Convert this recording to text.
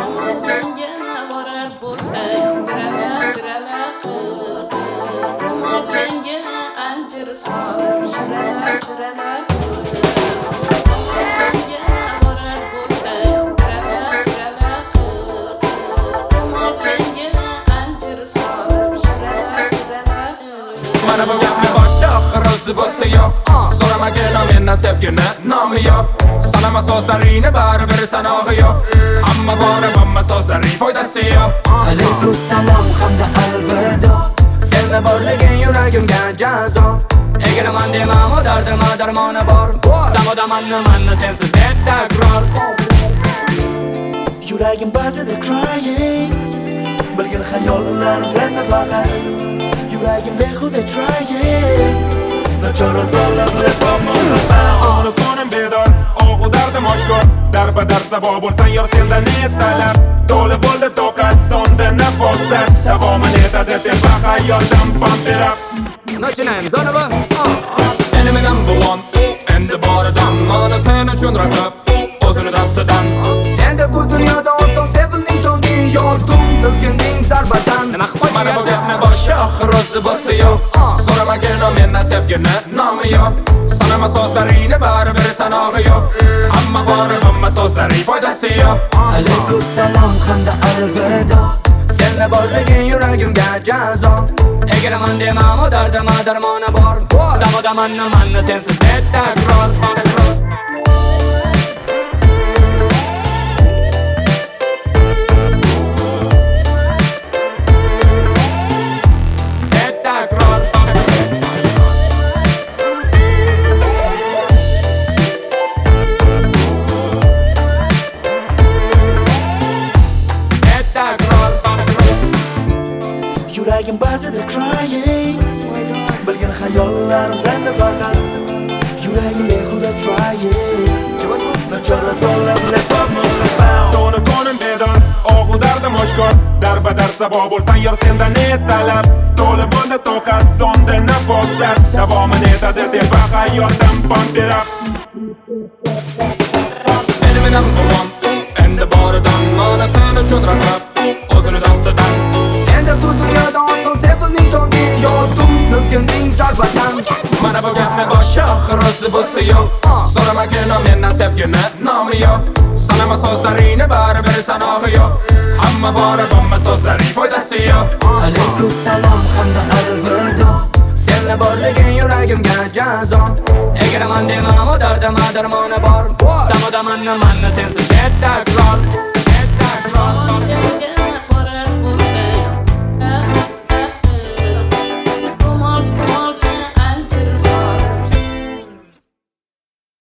Ro'molingga borar bo'lsang, dirala ro'molingga anjir solib, shiralar ro'molingga borar bo'lsang, dirala ro'molingga anjir solib, shiralar Mana bu gapni boshi oxir o'zi bo'lsa yo'q. So'ramagin mendan sevgini nomi yo'q. Sanama so'zlaringni baribir sanog'i yo'q. Hamma bor hamma so'zlaring foydasi yo'q. Alaykum salom hamda alvido. Senga borliging yuragimga jazo. Egaraman demam dardima darmoni bor. Samodamanni sensiz deb takror. Yuragim ba'zida crying. Bilgin xayollarim senda faqat. Yuragim behuda trying. Nachora solib Onu ko'nim bedor, og'u dardim oshkor. Darbadar sabo bo'lsang yor sendan netalab. To'la bo'ldi toqat, sonda nafosat. Davomin etadi deb hayotdan pamperab. Начинаем заново. Enemy number one, endi boridan mana sen uchun raqib, o'zini dastidan. Endi bu dunyoda oson sevilding to'lding, yording silkinding zarbadan. Nima qilib qo'yding? Mana bu gapni boshi oxir o'zi bo'lsa yo'q. So'ramagin mendan sevgini nomi yo'q. Sanama so'zlaringni baribir sanog'i yo'q. Hamma bor hamma so'zlaring foydasi yo'q. Alaykum salom hamda alvido. Senga borliging yuragimga jazo. Egaraman demam dardima darmoni bor. Samodamanni sensiz deb takror. Yuragim ba'zida crying. Bilgin xayollarim senda faqat. Yuragim behuda trying. Nachora solib To'ni ko'nim bedor, og'u dardim oshkor. Darbadar sabo bo'lsang yor sendan netalab. To'la bo'ldi toqat, sonda nafosat. Davomin etadi deb hayotdan pamperab. Enemy number one, endi boridan mana sen uchun raqib, o'zini dastidan. Endi bu dunyoda oson sevilding to'lding, yording silkinding zarbadan. Mana bu gapni boshi oxir o'zi bo'lsa yo'q. So'ramagin mendan sevgini nomi yo'q. Sanama so'zlaringni baribir sanog'i yo'q. Hamma bor hamma so'zlaring foydasi yo'q. Alaykum salom hamda alvido. Senga borliging yuragimga jazo. Egaraman demam dardima darmoni bor. Samodamanni sensiz deb takror.